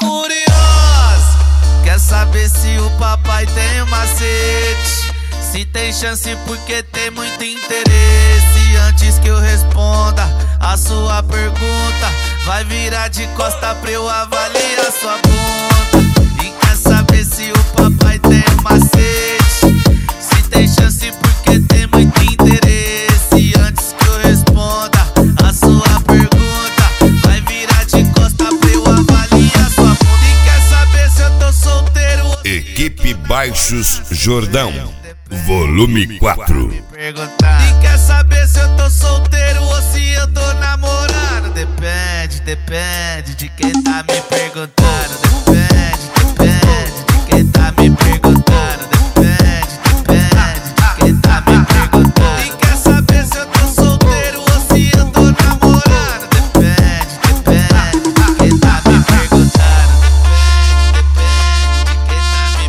curiosa, quer saber se o papai tem um macete? Se tem chance porque tem muito interesse. Antes que eu responda a sua pergunta, vai virar de costa pra eu avaliar sua bunda. E quer saber se o papai tem um macete? Se tem chance porque tem muito interesse. Antes que eu responda a sua pergunta, vai virar de costa pra eu avaliar sua bunda. E quer saber se eu tô solteiro? Equipe Baixos Jordão, volume 4. E quer saber se eu tô solteiro ou se eu tô namorando? Depende de quem tá me perguntando. Depende de quem tá me perguntando. Depende de quem tá me perguntando. E quer saber se eu tô solteiro ou se eu tô namorando? Depende de quem tá me perguntando. Depende de quem tá me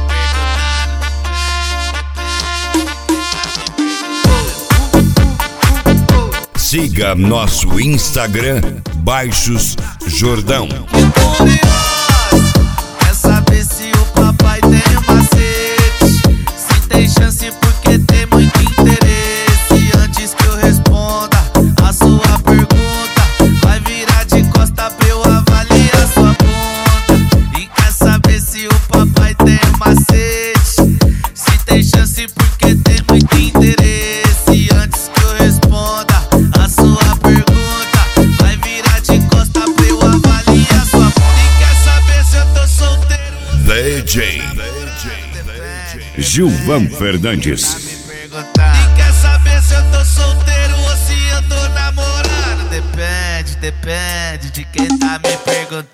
perguntando. Siga nosso Instagram, Baixos Jordão. Curiosa, quer saber se o papai tem um macete? Se tem chance porque tem muito interesse. Antes que eu responda a sua pergunta, vai virar de costa pra eu avaliar sua bunda. E quer saber se o papai tem um macete? Se tem chance porque tem muito interesse. Antes que eu responda a sua pergunta, vai virar de costa pra eu avaliar sua bunda. E quer saber se eu tô solteiro? DJ Gilvan Fernandes. E quer saber se eu tô solteiro ou se eu tô namorando? Depende de quem tá me perguntando.